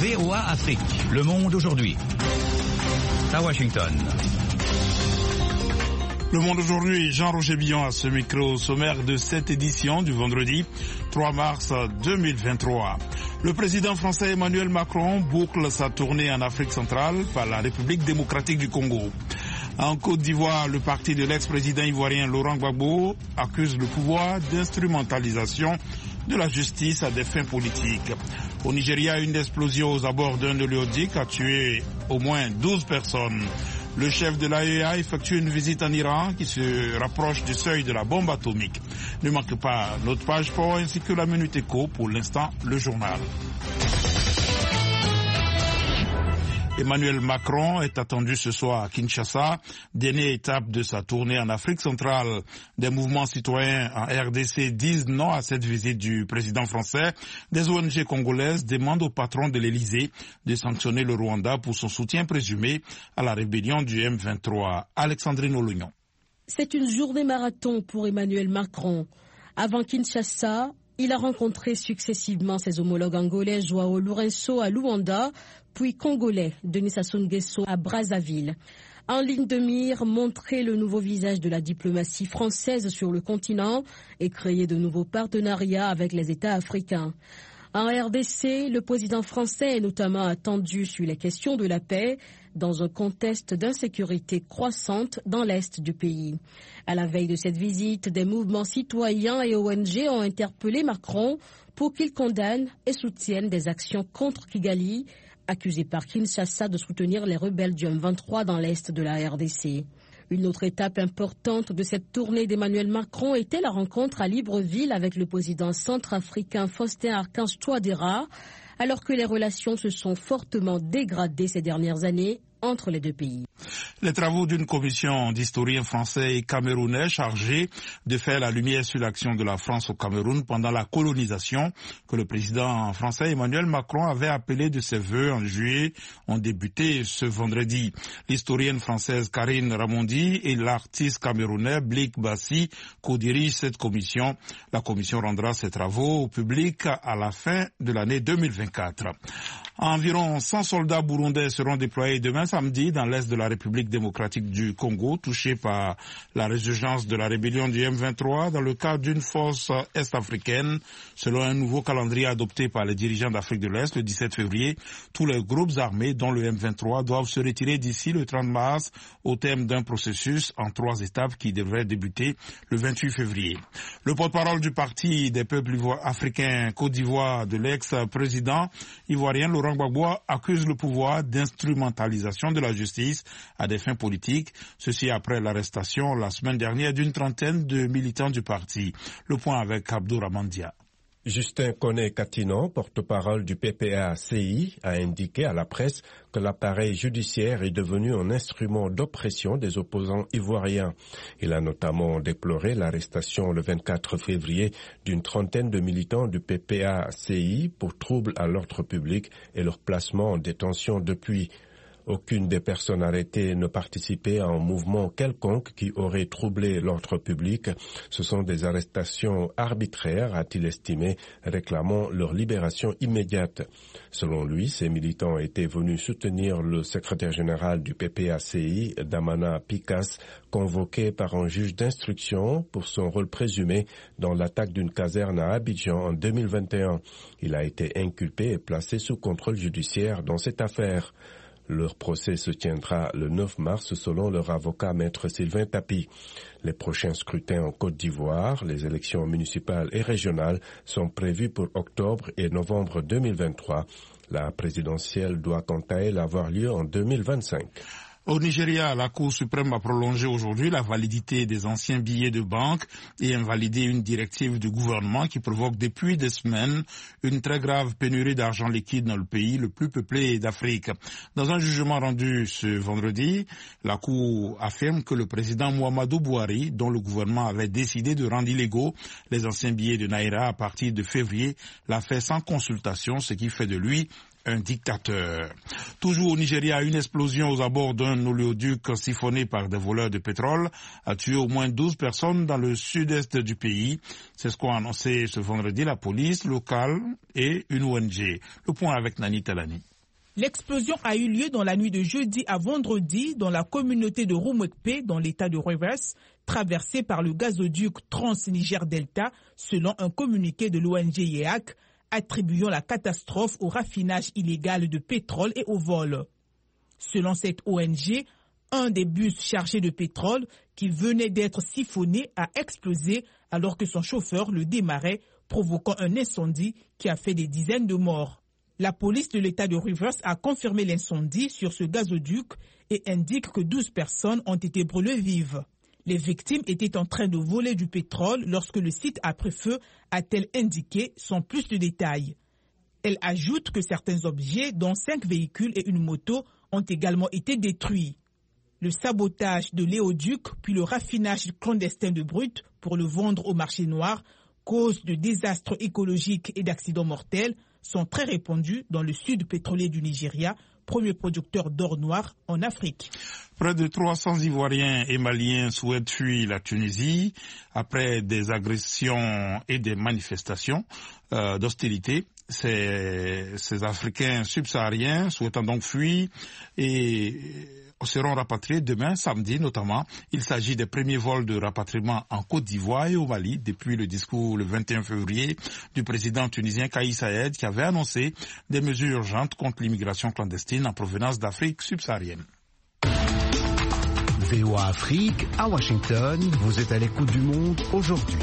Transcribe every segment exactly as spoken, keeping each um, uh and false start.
V O A Afrique, Le Monde aujourd'hui. À Washington. Le Monde aujourd'hui, Jean-Roger Billon à ce micro sommaire de cette édition du vendredi trois mars deux mille vingt-trois. Le président français Emmanuel Macron boucle sa tournée en Afrique centrale par la République démocratique du Congo. En Côte d'Ivoire, le parti de l'ex-président ivoirien Laurent Gbagbo accuse le pouvoir d'instrumentalisation de la justice à des fins politiques. Au Nigeria, une explosion aux abords d'un oléoduc a tué au moins douze personnes. Le chef de l'A E A effectue une visite en Iran qui se rapproche du seuil de la bombe atomique. Ne manque pas notre page sport ainsi que la Minute Éco. Pour l'instant, le journal. Emmanuel Macron est attendu ce soir à Kinshasa, dernière étape de sa tournée en Afrique centrale. Des mouvements citoyens en R D C disent non à cette visite du président français. Des O N G congolaises demandent au patron de l'Élysée de sanctionner le Rwanda pour son soutien présumé à la rébellion du M vingt-trois. Alexandrine Olognon. C'est une journée marathon pour Emmanuel Macron. Avant Kinshasa, il a rencontré successivement ses homologues angolais Joao Lourenço à Luanda, puis congolais Denis Sassou Nguesso à Brazzaville. En ligne de mire, montrer le nouveau visage de la diplomatie française sur le continent et créer de nouveaux partenariats avec les États africains. En R D C, le président français est notamment attendu sur les questions de la paix dans un contexte d'insécurité croissante dans l'est du pays. À la veille de cette visite, des mouvements citoyens et O N G ont interpellé Macron pour qu'il condamne et soutienne des actions contre Kigali, accusé par Kinshasa de soutenir les rebelles du M vingt-trois dans l'est de la R D C. Une autre étape importante de cette tournée d'Emmanuel Macron était la rencontre à Libreville avec le président centrafricain Faustin Archange Touadéra, alors que les relations se sont fortement dégradées ces dernières années entre les deux pays. Les travaux d'une commission d'historiens français et camerounais chargés de faire la lumière sur l'action de la France au Cameroun pendant la colonisation que le président français Emmanuel Macron avait appelé de ses vœux en juillet ont débuté ce vendredi. L'historienne française Karine Ramondi et l'artiste camerounais Blik Bassi co-dirigent cette commission. La commission rendra ses travaux au public à la fin de l'année deux mille vingt-quatre. Environ cent soldats burundais seront déployés demain samedi dans l'est de la République démocratique du Congo, touché par la résurgence de la rébellion du M vingt-trois dans le cadre d'une force est-africaine. Selon un nouveau calendrier adopté par les dirigeants d'Afrique de l'Est le dix-sept février, tous les groupes armés dont le M vingt-trois doivent se retirer d'ici le trente mars au terme d'un processus en trois étapes qui devrait débuter le vingt-huit février. Le porte-parole du Parti des peuples africains Côte d'Ivoire de l'ex-président ivoirien Laurent Gbagbo accuse le pouvoir d'instrumentalisation de la justice à des fins politiques. Ceci après l'arrestation la semaine dernière d'une trentaine de militants du parti. Le point avec Abdou Ramandia. Justin Koné-Katinon, porte-parole du P P A C I, a indiqué à la presse que l'appareil judiciaire est devenu un instrument d'oppression des opposants ivoiriens. Il a notamment déploré l'arrestation le vingt-quatre février d'une trentaine de militants du P P A C I pour troubles à l'ordre public et leur placement en détention depuis. Aucune des personnes arrêtées ne participait à un mouvement quelconque qui aurait troublé l'ordre public. Ce sont des arrestations arbitraires, a-t-il estimé, réclamant leur libération immédiate. Selon lui, ces militants étaient venus soutenir le secrétaire général du P P A C I, Damana Pikas, convoqué par un juge d'instruction pour son rôle présumé dans l'attaque d'une caserne à Abidjan en deux mille vingt et un. Il a été inculpé et placé sous contrôle judiciaire dans cette affaire. Leur procès se tiendra le neuf mars selon leur avocat maître Sylvain Tapi. Les prochains scrutins en Côte d'Ivoire, les élections municipales et régionales, sont prévus pour octobre et novembre deux mille vingt-trois. La présidentielle doit quant à elle avoir lieu en deux mille vingt-cinq. Au Nigeria, la Cour suprême a prolongé aujourd'hui la validité des anciens billets de banque et invalidé une directive du gouvernement qui provoque depuis des semaines une très grave pénurie d'argent liquide dans le pays le plus peuplé d'Afrique. Dans un jugement rendu ce vendredi, la Cour affirme que le président Muhammadu Buhari, dont le gouvernement avait décidé de rendre illégaux les anciens billets de Naira à partir de février, l'a fait sans consultation, ce qui fait de lui un dictateur. Toujours au Nigeria, une explosion aux abords d'un oléoduc siphonné par des voleurs de pétrole a tué au moins douze personnes dans le sud-est du pays. C'est ce qu'ont annoncé ce vendredi la police locale et une O N G. Le point avec Nani Talani. L'explosion a eu lieu dans la nuit de jeudi à vendredi dans la communauté de Rumwekpe dans l'état de Rivers, traversée par le gazoduc Trans-Niger-Delta, selon un communiqué de l'O N G Y E A C, attribuant la catastrophe au raffinage illégal de pétrole et au vol. Selon cette O N G, un des bus chargés de pétrole qui venait d'être siphonné a explosé alors que son chauffeur le démarrait, provoquant un incendie qui a fait des dizaines de morts. La police de l'État de Rivers a confirmé l'incendie sur ce gazoduc et indique que douze personnes ont été brûlées vives. Les victimes étaient en train de voler du pétrole lorsque le site a pris feu, a-t-elle indiqué sans plus de détails. Elle ajoute que certains objets, dont cinq véhicules et une moto, ont également été détruits. Le sabotage de l'éoduc puis le raffinage clandestin de brut pour le vendre au marché noir, cause de désastres écologiques et d'accidents mortels, sont très répandus dans le sud pétrolier du Nigeria, premier producteur d'or noir en Afrique. Près de trois cents Ivoiriens et Maliens souhaitent fuir la Tunisie après des agressions et des manifestations euh, d'hostilité. Ces, ces Africains subsahariens souhaitant donc fuir et seront rapatriés demain, samedi notamment. Il s'agit des premiers vols de rapatriement en Côte d'Ivoire et au Mali depuis le discours le vingt et un février du président tunisien Kais Saied qui avait annoncé des mesures urgentes contre l'immigration clandestine en provenance d'Afrique subsaharienne. V O A Afrique, à Washington, vous êtes à l'écoute du monde aujourd'hui.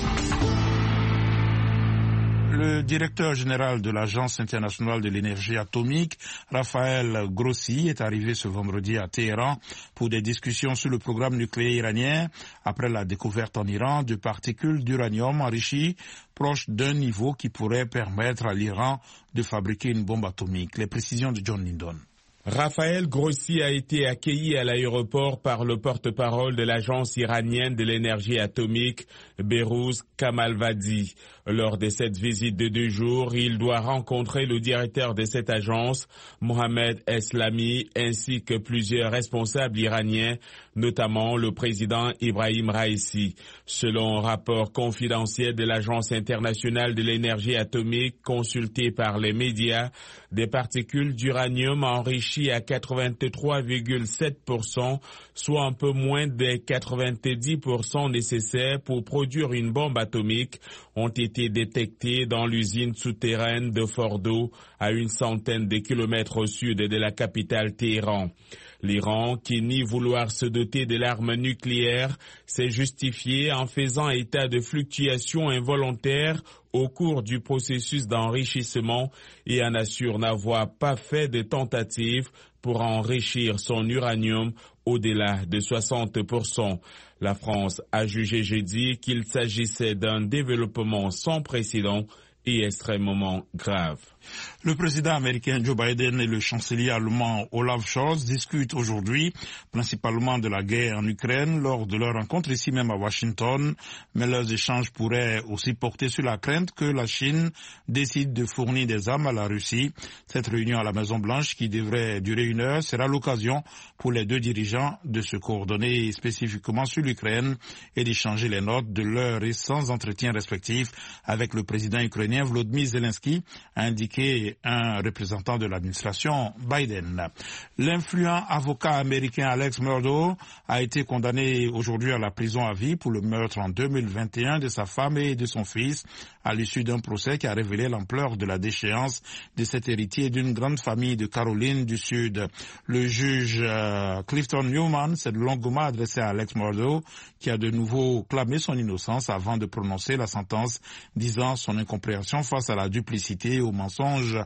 Le directeur général de l'Agence internationale de l'énergie atomique, Raphaël Grossi, est arrivé ce vendredi à Téhéran pour des discussions sur le programme nucléaire iranien après la découverte en Iran de particules d'uranium enrichies proches d'un niveau qui pourrait permettre à l'Iran de fabriquer une bombe atomique. Les précisions de John Lindon. Raphaël Grossi a été accueilli à l'aéroport par le porte-parole de l'agence iranienne de l'énergie atomique, Behrouz Kamalvadi. Lors de cette visite de deux jours, il doit rencontrer le directeur de cette agence, Mohamed Eslami, ainsi que plusieurs responsables iraniens, notamment le président Ibrahim Raisi. Selon un rapport confidentiel de l'Agence internationale de l'énergie atomique consulté par les médias, des particules d'uranium enrichies à quatre-vingt-trois virgule sept pour cent, soit un peu moins des quatre-vingt-dix pour cent nécessaires pour produire une bombe atomique, ont été détectées dans l'usine souterraine de Fordo, à une centaine de kilomètres au sud de la capitale Téhéran. L'Iran, qui nie vouloir se doter de l'arme nucléaire, s'est justifié en faisant état de fluctuations involontaires au cours du processus d'enrichissement et en assure n'avoir pas fait de tentatives pour enrichir son uranium au-delà de soixante pour cent. La France a jugé jeudi qu'il s'agissait d'un développement sans précédent et extrêmement grave. Le président américain Joe Biden et le chancelier allemand Olaf Scholz discutent aujourd'hui principalement de la guerre en Ukraine lors de leur rencontre ici même à Washington, mais leurs échanges pourraient aussi porter sur la crainte que la Chine décide de fournir des armes à la Russie. Cette réunion à la Maison-Blanche, qui devrait durer une heure, sera l'occasion pour les deux dirigeants de se coordonner spécifiquement sur l'Ukraine et d'échanger les notes de leurs récents entretiens respectifs avec le président ukrainien Volodymyr Zelensky, a indiqué un représentant de l'administration Biden. L'influent avocat américain Alex Murdaugh a été condamné aujourd'hui à la prison à vie pour le meurtre en deux mille vingt et un de sa femme et de son fils à l'issue d'un procès qui a révélé l'ampleur de la déchéance de cet héritier d'une grande famille de Caroline du Sud. Le juge euh, Clifton Newman s'est longuement adressé à Alex Murdaugh qui a de nouveau clamé son innocence avant de prononcer la sentence, disant son incompréhension face à la duplicité et au mensonge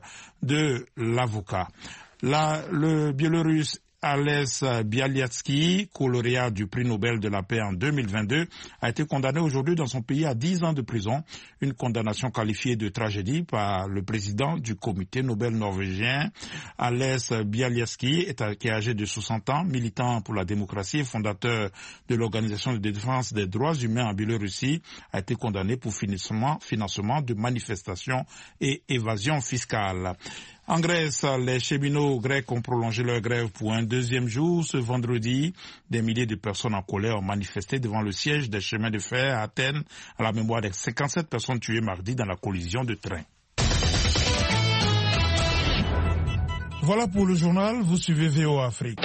de l'avocat. Là, le Biélorusse Ales Bialiatski, lauréat du prix Nobel de la paix en deux mille vingt-deux, a été condamné aujourd'hui dans son pays à dix ans de prison, une condamnation qualifiée de tragédie par le président du comité Nobel norvégien. Ales Bialiatski, qui est âgé de soixante ans, militant pour la démocratie et fondateur de l'Organisation de défense des droits humains en Biélorussie, a été condamné pour financement, financement de manifestations et évasion fiscale. En Grèce, les cheminots grecs ont prolongé leur grève pour un deuxième jour. Ce vendredi, des milliers de personnes en colère ont manifesté devant le siège des chemins de fer à Athènes à la mémoire des cinquante-sept personnes tuées mardi dans la collision de trains. Voilà pour le journal, vous suivez V O A Afrique.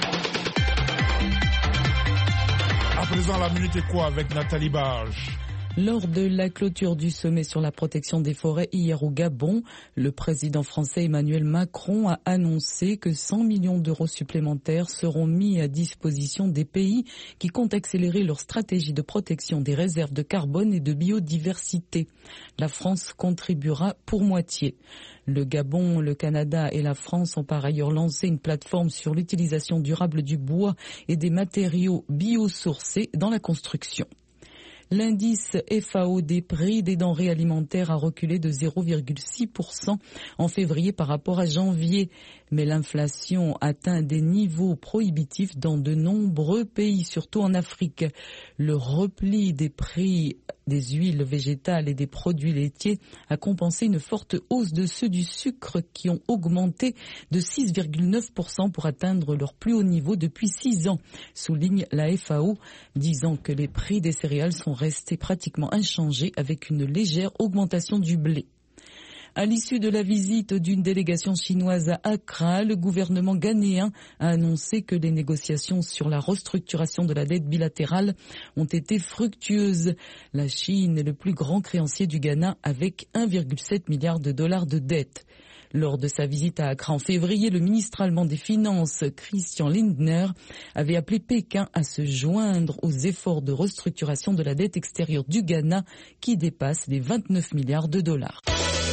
À présent, la Minute Éco avec Nathalie Barge. Lors de la clôture du sommet sur la protection des forêts hier au Gabon, le président français Emmanuel Macron a annoncé que cent millions d'euros supplémentaires seront mis à disposition des pays qui comptent accélérer leur stratégie de protection des réserves de carbone et de biodiversité. La France contribuera pour moitié. Le Gabon, le Canada et la France ont par ailleurs lancé une plateforme sur l'utilisation durable du bois et des matériaux biosourcés dans la construction. L'indice F A O des prix des denrées alimentaires a reculé de zéro virgule six pour cent en février par rapport à janvier. Mais l'inflation atteint des niveaux prohibitifs dans de nombreux pays, surtout en Afrique. Le repli des prix des huiles végétales et des produits laitiers a compensé une forte hausse de ceux du sucre qui ont augmenté de six virgule neuf pour cent pour atteindre leur plus haut niveau depuis six ans, souligne la F A O, disant que les prix des céréales sont restés pratiquement inchangés avec une légère augmentation du blé. À l'issue de la visite d'une délégation chinoise à Accra, le gouvernement ghanéen a annoncé que les négociations sur la restructuration de la dette bilatérale ont été fructueuses. La Chine est le plus grand créancier du Ghana avec un virgule sept milliard de dollars de dette. Lors de sa visite à Accra en février, le ministre allemand des Finances, Christian Lindner, avait appelé Pékin à se joindre aux efforts de restructuration de la dette extérieure du Ghana qui dépasse les vingt-neuf milliards de dollars.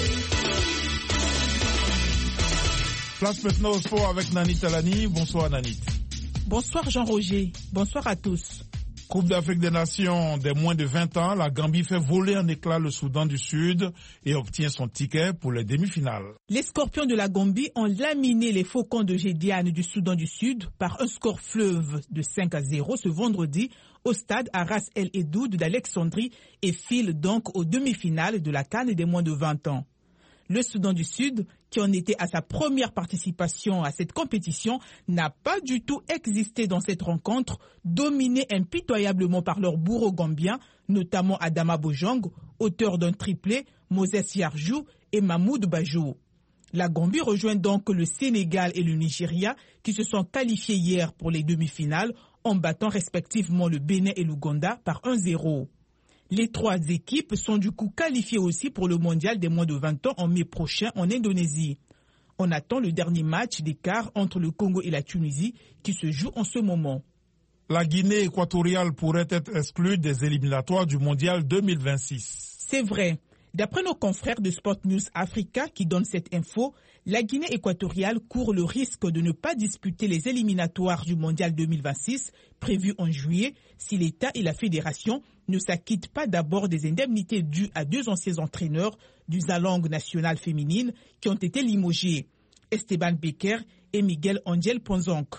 Place maintenant au sport avec Nanit Talani. Bonsoir Nanit. Bonsoir Jean-Roger. Bonsoir à tous. Coupe d'Afrique des Nations des moins de vingt ans, la Gambie fait voler en éclats le Soudan du Sud et obtient son ticket pour les demi-finales. Les Scorpions de la Gambie ont laminé les Faucons de Gédiane du Soudan du Sud par un score fleuve de cinq à zéro ce vendredi au stade Aras El Edoud d'Alexandrie et filent donc aux demi-finales de la CAN des moins de vingt ans. Le Soudan du Sud, qui en était à sa première participation à cette compétition, n'a pas du tout existé dans cette rencontre, dominé impitoyablement par leurs bourreaux gambiens, notamment Adama Bojang, auteur d'un triplé, Moses Yarjou et Mahmoud Bajou. La Gambie rejoint donc le Sénégal et le Nigeria, qui se sont qualifiés hier pour les demi-finales, en battant respectivement le Bénin et l'Ouganda par un zéro. Les trois équipes sont du coup qualifiées aussi pour le mondial des moins de vingt ans en mai prochain en Indonésie. On attend le dernier match des quarts entre le Congo et la Tunisie qui se joue en ce moment. La Guinée équatoriale pourrait être exclue des éliminatoires du mondial deux mille vingt-six. C'est vrai. D'après nos confrères de Sport News Africa qui donnent cette info, la Guinée équatoriale court le risque de ne pas disputer les éliminatoires du mondial deux mille vingt-six prévus en juillet si l'État et la fédération ne s'acquittent pas d'abord des indemnités dues à deux anciens entraîneurs du Zalang national féminine qui ont été limogés, Esteban Becker et Miguel Angel Ponzonc.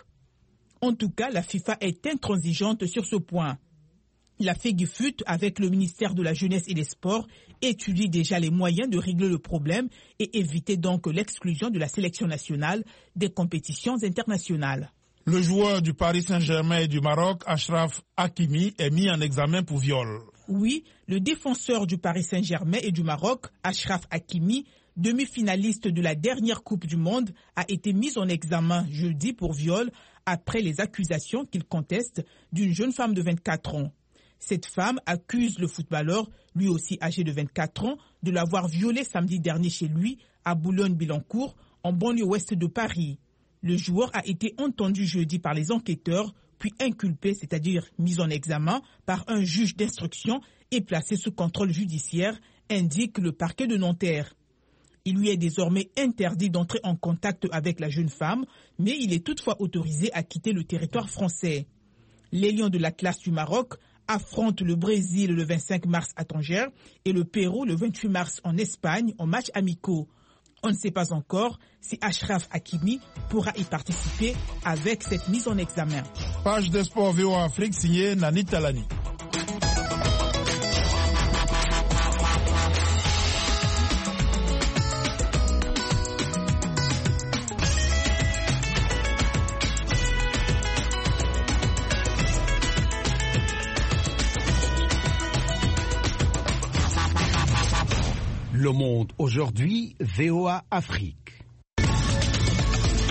En tout cas, la FIFA est intransigeante sur ce point. La FEGIFUT, avec le ministère de la Jeunesse et des Sports, étudie déjà les moyens de régler le problème et éviter donc l'exclusion de la sélection nationale des compétitions internationales. Le joueur du Paris Saint-Germain et du Maroc, Achraf Hakimi, est mis en examen pour viol. Oui, le défenseur du Paris Saint-Germain et du Maroc, Achraf Hakimi, demi-finaliste de la dernière Coupe du Monde, a été mis en examen jeudi pour viol après les accusations qu'il conteste d'une jeune femme de vingt-quatre ans. Cette femme accuse le footballeur, lui aussi âgé de vingt-quatre ans, de l'avoir violée samedi dernier chez lui, à Boulogne-Billancourt, en banlieue ouest de Paris. Le joueur a été entendu jeudi par les enquêteurs, puis inculpé, c'est-à-dire mis en examen, par un juge d'instruction et placé sous contrôle judiciaire, indique le parquet de Nanterre. Il lui est désormais interdit d'entrer en contact avec la jeune femme, mais il est toutefois autorisé à quitter le territoire français. Les Lions de l'Atlas du Maroc affrontent le Brésil le vingt-cinq mars à Tanger et le Pérou le vingt-huit mars en Espagne en matchs amicaux. On ne sait pas encore si Achraf Hakimi pourra y participer avec cette mise en examen. Page des sports V O A Afrique signée Nanit Talani. Le monde aujourd'hui, V O A Afrique.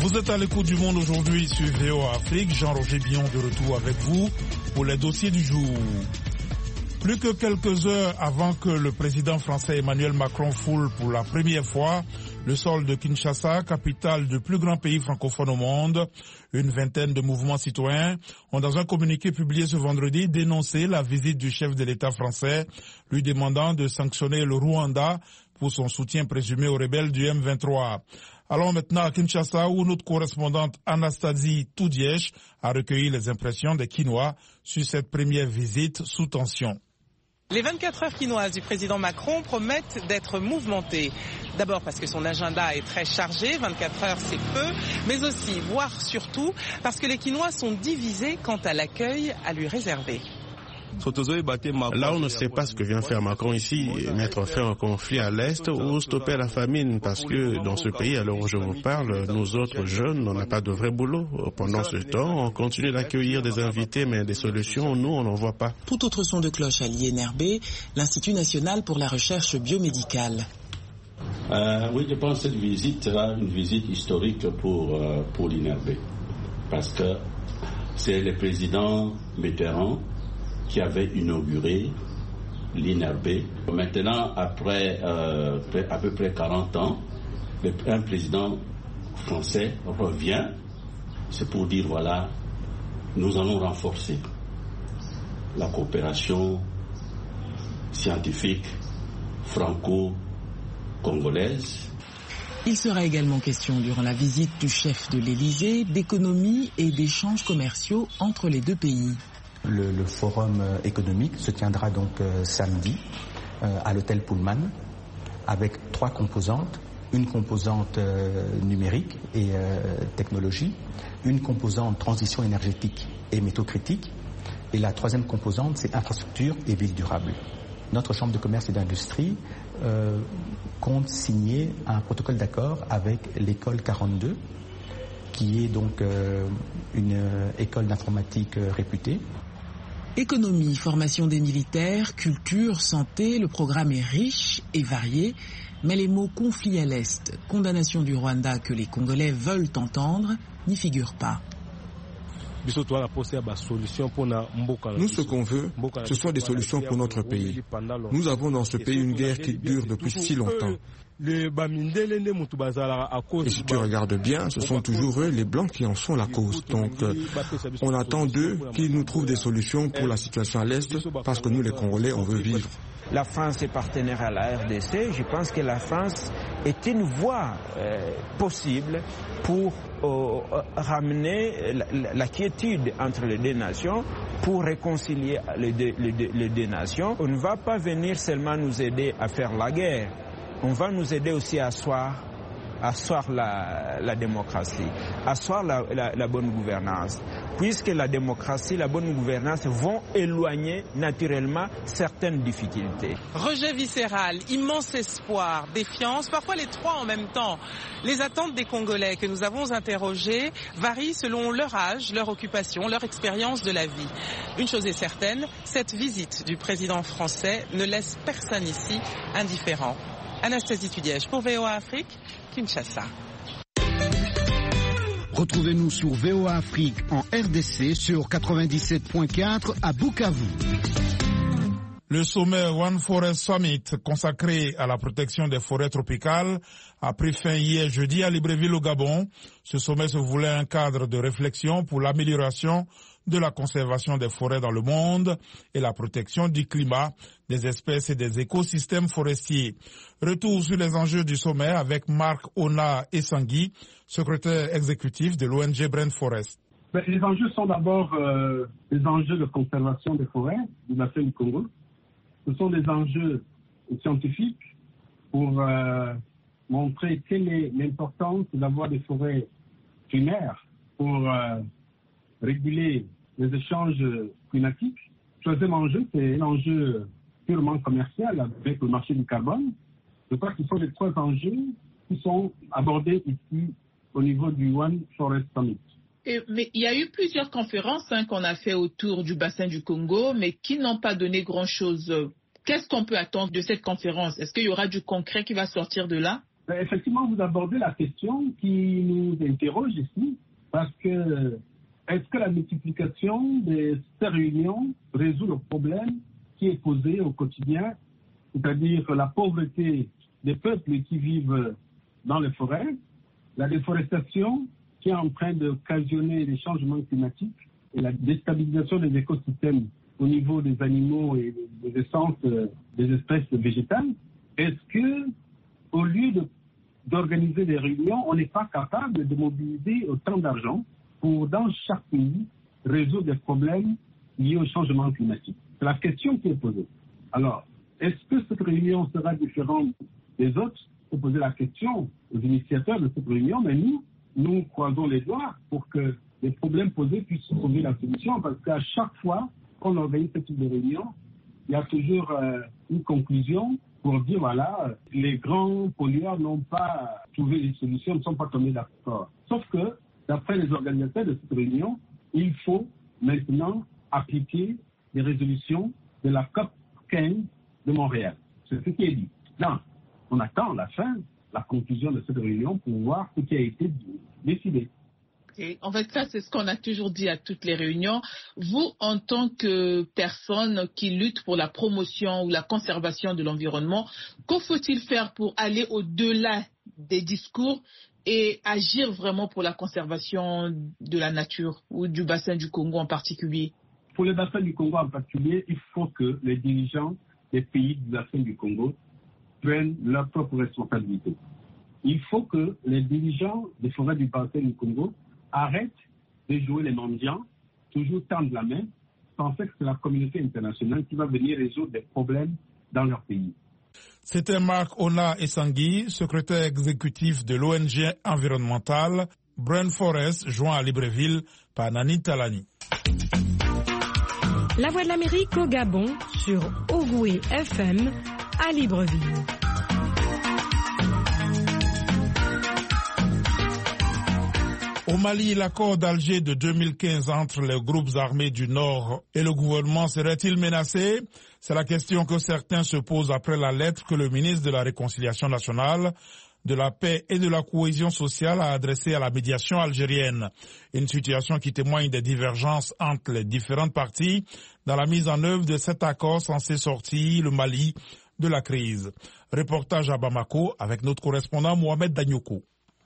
Vous êtes à l'écoute du monde aujourd'hui sur V O A Afrique. Jean-Roger Billon de retour avec vous pour les dossiers du jour. Plus que quelques heures avant que le président français Emmanuel Macron foule pour la première fois le sol de Kinshasa, capitale du plus grand pays francophone au monde, une vingtaine de mouvements citoyens ont dans un communiqué publié ce vendredi dénoncé la visite du chef de l'État français, lui demandant de sanctionner le Rwanda pour son soutien présumé aux rebelles du M vingt-trois. Allons maintenant à Kinshasa où notre correspondante Anastasie Toudièche a recueilli les impressions des Kinois sur cette première visite sous tension. Les vingt-quatre heures quinoises du président Macron promettent d'être mouvementées. D'abord parce que son agenda est très chargé, vingt-quatre heures c'est peu, mais aussi, voire surtout, parce que les Kinois sont divisés quant à l'accueil à lui réserver. Là, on ne sait pas ce que vient faire Macron ici, mettre fin au conflit à l'Est ou stopper la famine, parce que dans ce pays, à l'heure où je vous parle, nous autres jeunes, on n'a pas de vrai boulot. Pendant ce temps, on continue d'accueillir des invités, mais des solutions, nous, on n'en voit pas. Tout autre son de cloche à l'I N R B, l'Institut national pour la recherche biomédicale. Euh, oui, je pense que cette visite sera une visite historique pour, euh, pour l'I N R B, parce que c'est le président Mitterrand qui avait inauguré l'I N R B. Maintenant, après euh, à peu près quarante ans, un président français revient. C'est pour dire, voilà, nous allons renforcer la coopération scientifique franco-congolaise. Il sera également question durant la visite du chef de l'Élysée d'économie et d'échanges commerciaux entre les deux pays. Le, le forum euh, économique se tiendra donc euh, samedi euh, à l'hôtel Pullman avec trois composantes. Une composante euh, numérique et euh, technologie, une composante transition énergétique et métaux critiques, et la troisième composante c'est infrastructure et ville durable. Notre chambre de commerce et d'industrie euh, compte signer un protocole d'accord avec l'école quarante-deux, qui est donc euh, une euh, école d'informatique euh, réputée. Économie, formation des militaires, culture, santé, le programme est riche et varié, mais les mots conflit à l'Est, condamnation du Rwanda que les Congolais veulent entendre, n'y figurent pas. Nous, ce qu'on veut, ce sont des solutions pour notre pays. Nous avons dans ce pays une guerre qui dure depuis si longtemps. Et si tu regardes bien, ce sont toujours eux, les Blancs, qui en sont la cause. Donc, euh, on attend d'eux qu'ils nous trouvent des solutions pour la situation à l'Est, parce que nous, les Congolais, on veut vivre. La France est partenaire à la R D C. Je pense que la France est une voie euh, possible pour euh, ramener la, la quiétude entre les deux nations, pour réconcilier les deux, les, deux, les deux nations. On ne va pas venir seulement nous aider à faire la guerre. On va nous aider aussi à asseoir, asseoir la, la démocratie, asseoir la, la, la bonne gouvernance. Puisque la démocratie, la bonne gouvernance vont éloigner naturellement certaines difficultés. Rejet viscéral, immense espoir, défiance, parfois les trois en même temps. Les attentes des Congolais que nous avons interrogés varient selon leur âge, leur occupation, leur expérience de la vie. Une chose est certaine, cette visite du président français ne laisse personne ici indifférent. Anastasie Toudièche pour V O A Afrique, Kinshasa. Retrouvez-nous sur V O A Afrique en R D C sur quatre-vingt-dix-sept point quatre à Bukavu. Le sommet One Forest Summit consacré à la protection des forêts tropicales a pris fin hier jeudi à Libreville au Gabon. Ce sommet se voulait un cadre de réflexion pour l'amélioration de la conservation des forêts dans le monde et la protection du climat, des espèces et des écosystèmes forestiers. Retour sur les enjeux du sommet avec Marc Ona Essangui, secrétaire exécutif de l'O N G Brent Forest. Les enjeux sont d'abord euh, les enjeux de conservation des forêts du bassin du Congo. Ce sont des enjeux scientifiques pour euh, montrer quelle est l'importance d'avoir des forêts primaires pour euh, réguler les échanges climatiques. Le troisième enjeu, c'est un enjeu purement commercial avec le marché du carbone. Je crois que ce sont les trois enjeux qui sont abordés ici au niveau du One Forest Summit. Et, mais il y a eu plusieurs conférences hein, qu'on a fait autour du bassin du Congo, mais qui n'ont pas donné grand-chose. Qu'est-ce qu'on peut attendre de cette conférence? Est-ce qu'il y aura du concret qui va sortir de là? Effectivement, vous abordez la question qui nous interroge ici, parce que est-ce que la multiplication de ces réunions résout le problème qui est posé au quotidien, c'est-à-dire la pauvreté des peuples qui vivent dans les forêts, la déforestation qui est en train d'occasionner les changements climatiques et la déstabilisation des écosystèmes au niveau des animaux et des essences des espèces végétales? Est-ce que, au lieu de, d'organiser des réunions, on n'est pas capable de mobiliser autant d'argent pour, dans chaque pays, résoudre des problèmes liés au changement climatique? C'est la question qui est posée. Alors, est-ce que cette réunion sera différente des autres? Il faut poser la question aux initiateurs de cette réunion, mais nous, nous croisons les doigts pour que les problèmes posés puissent trouver la solution, parce qu'à chaque fois qu'on organise ce type de réunion, il y a toujours euh, une conclusion pour dire, voilà, les grands pollueurs n'ont pas trouvé les solutions, ne sont pas tombés d'accord. Sauf que, d'après les organisateurs de cette réunion, il faut maintenant appliquer les résolutions de la C O P quinze de Montréal. C'est ce qui est dit. Non, on attend la fin, la conclusion de cette réunion pour voir ce qui a été décidé. Et en fait, ça, c'est ce qu'on a toujours dit à toutes les réunions. Vous, en tant que personne qui lutte pour la promotion ou la conservation de l'environnement, que faut-il faire pour aller au-delà des discours et agir vraiment pour la conservation de la nature ou du bassin du Congo en particulier? Pour le bassin du Congo en particulier, il faut que les dirigeants des pays du bassin du Congo prennent leurs propres responsabilités. Il faut que les dirigeants des forêts du bassin du Congo arrêtent de jouer les mendiants, toujours tendre la main, penser que c'est la communauté internationale qui va venir résoudre des problèmes dans leur pays. C'était Marc Ona Essangui, secrétaire exécutif de l'O N G environnementale Brain Forest, joint à Libreville par Nani Talani. La Voix de l'Amérique au Gabon sur Ogoué F M à Libreville. Au Mali, l'accord d'Alger de deux mille quinze entre les groupes armés du Nord et le gouvernement serait-il menacé? C'est la question que certains se posent après la lettre que le ministre de la Réconciliation nationale, de la paix et de la cohésion sociale a adressée à la médiation algérienne. Une situation qui témoigne des divergences entre les différentes parties dans la mise en œuvre de cet accord censé sortir le Mali de la crise. Reportage à Bamako avec notre correspondant Mohamed Danyoko.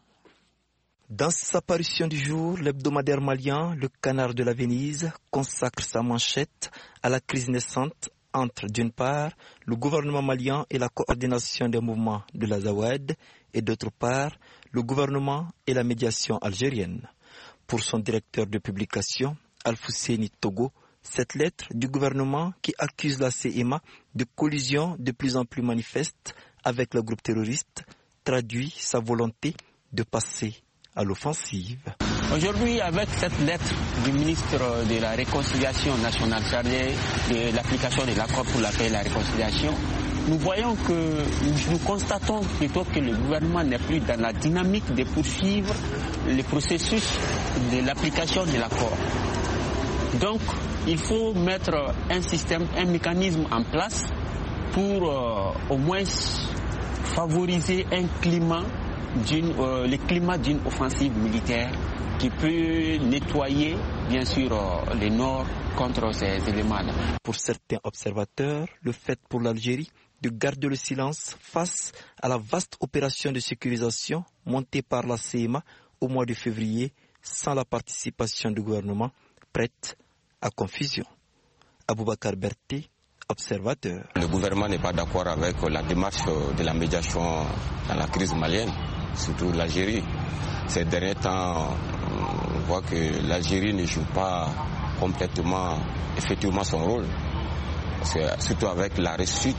Dans sa parution du jour, l'hebdomadaire malien, le Canard de la Venise, consacre sa manchette à la crise naissante entre, d'une part, le gouvernement malien et la coordination des mouvements de l'Azawad, et d'autre part, le gouvernement et la médiation algérienne. Pour son directeur de publication, Alfousseni Togo, cette lettre du gouvernement qui accuse la C M A de collusion de plus en plus manifeste avec le groupe terroriste traduit sa volonté de passer à l'offensive. Aujourd'hui, avec cette lettre du ministre de la Réconciliation nationale chargé de l'application de l'accord pour la paix et la réconciliation, nous voyons que nous constatons plutôt que le gouvernement n'est plus dans la dynamique de poursuivre le processus de l'application de l'accord. Donc, il faut mettre un système, un mécanisme en place pour euh, au moins favoriser un climat D'une, euh, le climat d'une offensive militaire qui peut nettoyer, bien sûr, euh, le Nord contre ces éléments-là. Pour certains observateurs, le fait pour l'Algérie de garder le silence face à la vaste opération de sécurisation montée par la C M A au mois de février sans la participation du gouvernement prête à confusion. Aboubakar Berté, observateur. Le gouvernement n'est pas d'accord avec la démarche de la médiation dans la crise malienne, surtout l'Algérie. Ces derniers temps, on voit que l'Algérie ne joue pas complètement, effectivement, son rôle. C'est surtout avec la réussite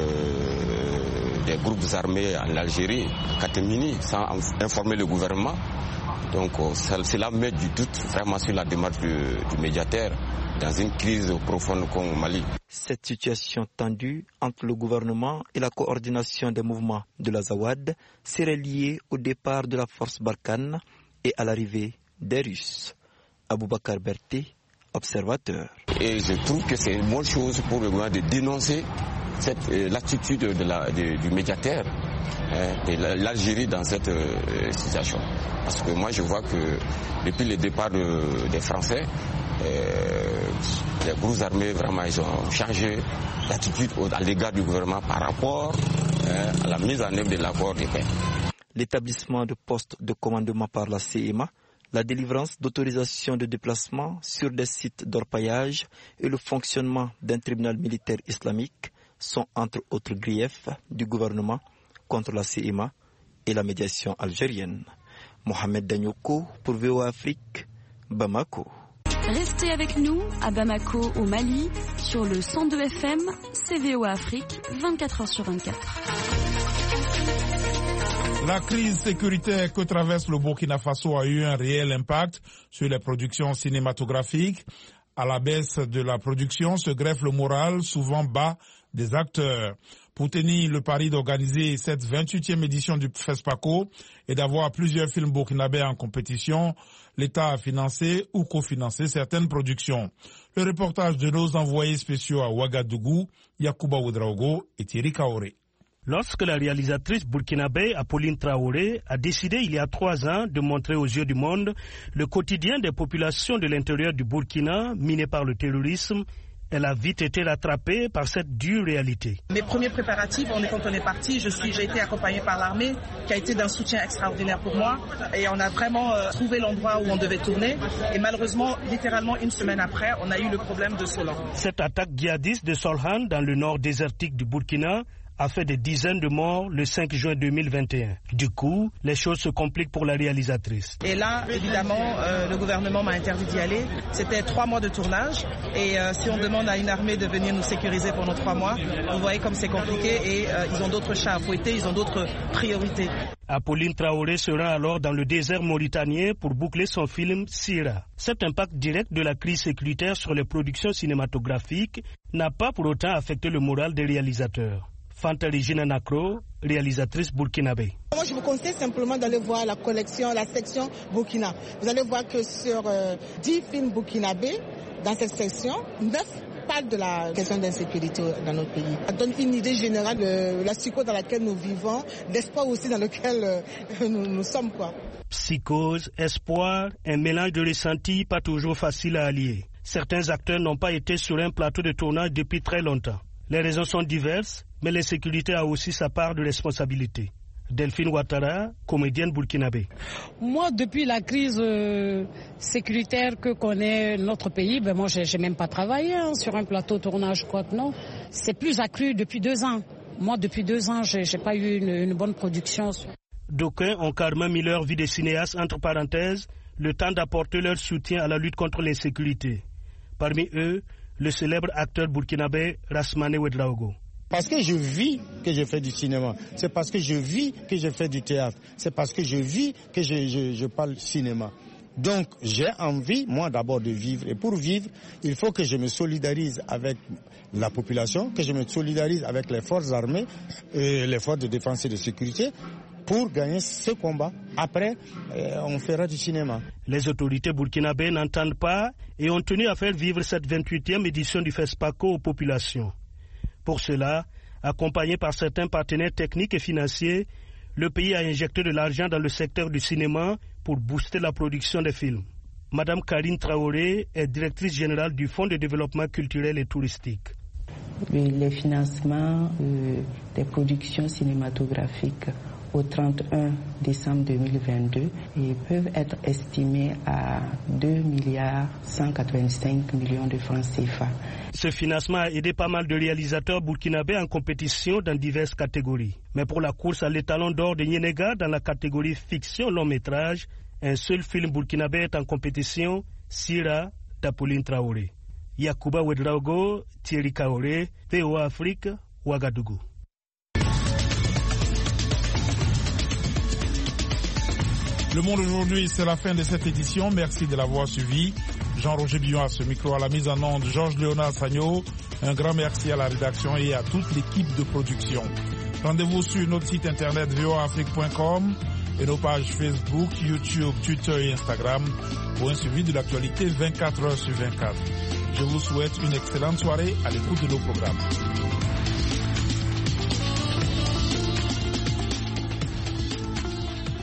de, des groupes armés en Algérie, Katemini, sans informer le gouvernement. Donc cela met du doute vraiment sur la démarche du, du médiateur dans une crise profonde comme au Mali. Cette situation tendue entre le gouvernement et la coordination des mouvements de l'Azawad serait liée au départ de la force Barkhane et à l'arrivée des Russes. Aboubakar Berté, observateur. Et je trouve que c'est une bonne chose pour le gouvernement de dénoncer cette, euh, l'attitude de la, de, du médiateur hein, de l'Algérie dans cette euh, situation. Parce que moi je vois que depuis le départ de, des Français, euh, les groupes armés vraiment ils ont changé d'attitude à l'égard du gouvernement par rapport hein, à la mise en œuvre de l'accord de paix. L'établissement de postes de commandement par la C E M A, la délivrance d'autorisation de déplacement sur des sites d'orpaillage et le fonctionnement d'un tribunal militaire islamique sont entre autres griefs du gouvernement contre la C E M A et la médiation algérienne. Mohamed Danyoko pour V O A Afrique, Bamako. Restez avec nous à Bamako au Mali sur le cent deux F M, c'est V O A Afrique, vingt-quatre heures sur vingt-quatre. La crise sécuritaire que traverse le Burkina Faso a eu un réel impact sur les productions cinématographiques. À la baisse de la production se greffe le moral souvent bas des acteurs. Pour tenir le pari d'organiser cette vingt-huitième édition du FESPACO et d'avoir plusieurs films burkinabés en compétition, l'État a financé ou cofinancé certaines productions. Le reportage de nos envoyés spéciaux à Ouagadougou, Yacouba Ouedraogo et Thierry Kaoré. Lorsque la réalisatrice burkinabé Apolline Traoré a décidé il y a trois ans de montrer aux yeux du monde le quotidien des populations de l'intérieur du Burkina minées par le terrorisme, elle a vite été rattrapée par cette dure réalité. Mes premiers préparatifs, on est, quand on est parti, je suis, j'ai été accompagnée par l'armée qui a été d'un soutien extraordinaire pour moi et on a vraiment euh, trouvé l'endroit où on devait tourner et malheureusement, littéralement une semaine après, on a eu le problème de Solan. Cette attaque djihadiste de Solhan dans le nord désertique du Burkina a fait des dizaines de morts le cinq juin deux mille vingt et un. Du coup, les choses se compliquent pour la réalisatrice. Et là, évidemment, euh, le gouvernement m'a interdit d'y aller. C'était trois mois de tournage. Et euh, si on demande à une armée de venir nous sécuriser pendant trois mois, vous voyez comme c'est compliqué et euh, ils ont d'autres chats à fouetter, ils ont d'autres priorités. Apolline Traoré sera alors dans le désert mauritanien pour boucler son film Sira. Cet impact direct de la crise sécuritaire sur les productions cinématographiques n'a pas pour autant affecté le moral des réalisateurs. Fanta Regina Nakro, réalisatrice burkinabé. Moi, je vous conseille simplement d'aller voir la collection, la section Burkina. Vous allez voir que sur euh, dix films burkinabés, dans cette section, neuf parlent de la question d'insécurité dans notre pays. Ça donne une idée générale de la psychose dans laquelle nous vivons, l'espoir aussi dans lequel euh, nous, nous sommes, quoi. Psychose, espoir, un mélange de ressentis pas toujours facile à allier. Certains acteurs n'ont pas été sur un plateau de tournage depuis très longtemps. Les raisons sont diverses, mais l'insécurité a aussi sa part de responsabilité. Delphine Ouattara, comédienne burkinabé. Moi, depuis la crise euh, sécuritaire que connaît notre pays, ben moi, j'ai, j'ai même pas travaillé hein, sur un plateau de tournage, quoi que non. C'est plus accru depuis deux ans. Moi, depuis deux ans, j'ai, j'ai pas eu une, une bonne production. D'aucuns ont carrément mis leur vie de cinéaste entre parenthèses, le temps d'apporter leur soutien à la lutte contre l'insécurité. Parmi eux, le célèbre acteur burkinabé Rasmane Ouedraogo. Parce que je vis que je fais du cinéma, c'est parce que je vis que je fais du théâtre, c'est parce que je vis que je, je, je parle cinéma. Donc j'ai envie, moi d'abord, de vivre. Et pour vivre, il faut que je me solidarise avec la population, que je me solidarise avec les forces armées, et les forces de défense et de sécurité, pour gagner ce combat. Après, euh, on fera du cinéma. Les autorités burkinabées n'entendent pas et ont tenu à faire vivre cette vingt-huitième édition du FESPACO aux populations. Pour cela, accompagné par certains partenaires techniques et financiers, le pays a injecté de l'argent dans le secteur du cinéma pour booster la production des films. Madame Karine Traoré est directrice générale du Fonds de développement culturel et touristique. Les financements euh, des productions cinématographiques au trente et un décembre deux mille vingt-deux et peuvent être estimés à deux milliards cent quatre-vingt-cinq millions de francs C F A. Ce financement a aidé pas mal de réalisateurs burkinabés en compétition dans diverses catégories. Mais pour la course à l'étalon d'or de Niénéga dans la catégorie fiction long métrage, un seul film burkinabé est en compétition, Sira d'Apolline Traoré. Yacouba Ouedraogo, Thierry Kaoré, V O A Afrique, Ouagadougou. Le Monde aujourd'hui, c'est la fin de cette édition. Merci de l'avoir suivi. Jean-Roger Billon à ce micro, à la mise en onde, Georges Léonard Sagno. Un grand merci à la rédaction et à toute l'équipe de production. Rendez-vous sur notre site internet v o a afrique point com et nos pages Facebook, YouTube, Twitter et Instagram pour un suivi de l'actualité vingt-quatre heures sur vingt-quatre. Je vous souhaite une excellente soirée à l'écoute de nos programmes.